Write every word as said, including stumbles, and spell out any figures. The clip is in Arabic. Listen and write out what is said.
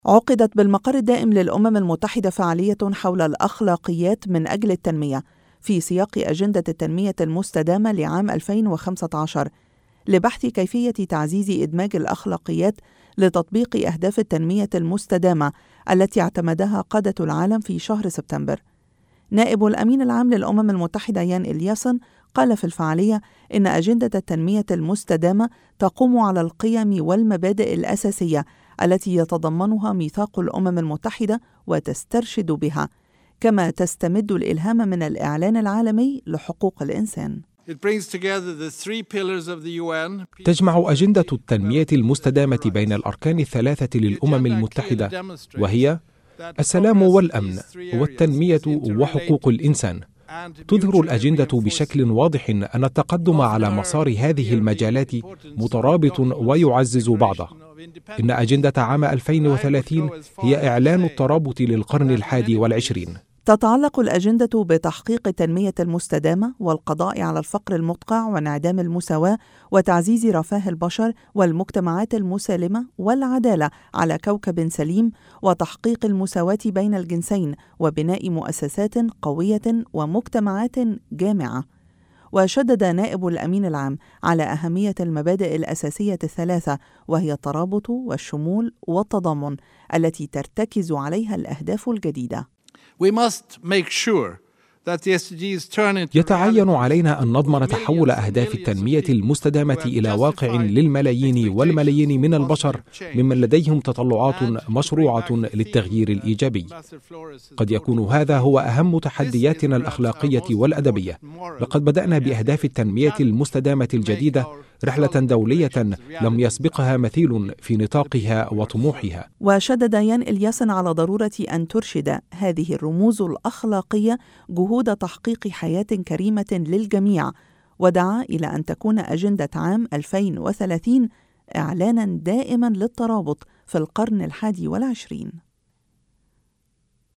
عقدت بالمقر الدائم للأمم المتحدة فعالية حول الأخلاقيات من أجل التنمية في سياق أجندة التنمية المستدامة لعام ألفين وخمسة عشر لبحث كيفية تعزيز إدماج الأخلاقيات لتطبيق أهداف التنمية المستدامة التي اعتمدها قادة العالم في شهر سبتمبر. نائب الأمين العام للأمم المتحدة يان إلياسون قال في الفعالية إن أجندة التنمية المستدامة تقوم على القيم والمبادئ الأساسية التي يتضمنها ميثاق الأمم المتحدة وتسترشد بها، كما تستمد الإلهام من الإعلان العالمي لحقوق الإنسان. تجمع أجندة التنمية المستدامة بين الأركان الثلاثة للأمم المتحدة، وهي السلام والأمن والتنمية وحقوق الإنسان. تظهر الأجندة بشكل واضح أن التقدم على مسار هذه المجالات مترابط ويعزز بعضه. إن أجندة عام ألفين وثلاثين هي إعلان الترابط للقرن الحادي والعشرين. تتعلق الأجندة بتحقيق التنمية المستدامة والقضاء على الفقر المدقع وانعدام المساواة وتعزيز رفاه البشر والمجتمعات المسالمة والعدالة على كوكب سليم وتحقيق المساواة بين الجنسين وبناء مؤسسات قوية ومجتمعات جامعة. وشدد نائب الأمين العام على أهمية المبادئ الأساسية الثلاثة، وهي الترابط والشمول والتضامن التي ترتكز عليها الأهداف الجديدة. يتعين علينا أن نضمن تحول أهداف التنمية المستدامة إلى واقع للملايين والملايين من البشر ممن لديهم تطلعات مشروعة للتغيير الإيجابي. قد يكون هذا هو أهم تحدياتنا الأخلاقية والأدبية. لقد بدأنا بأهداف التنمية المستدامة الجديدة رحلة دولية لم يسبقها مثيل في نطاقها وطموحها. وشدد يان إلياسون على ضرورة أن ترشد هذه الرموز الأخلاقية جهود تحقيق حياة كريمة للجميع، ودعا إلى أن تكون أجندة عام ألفين وثلاثين إعلاناً دائماً للترابط في القرن الحادي والعشرين.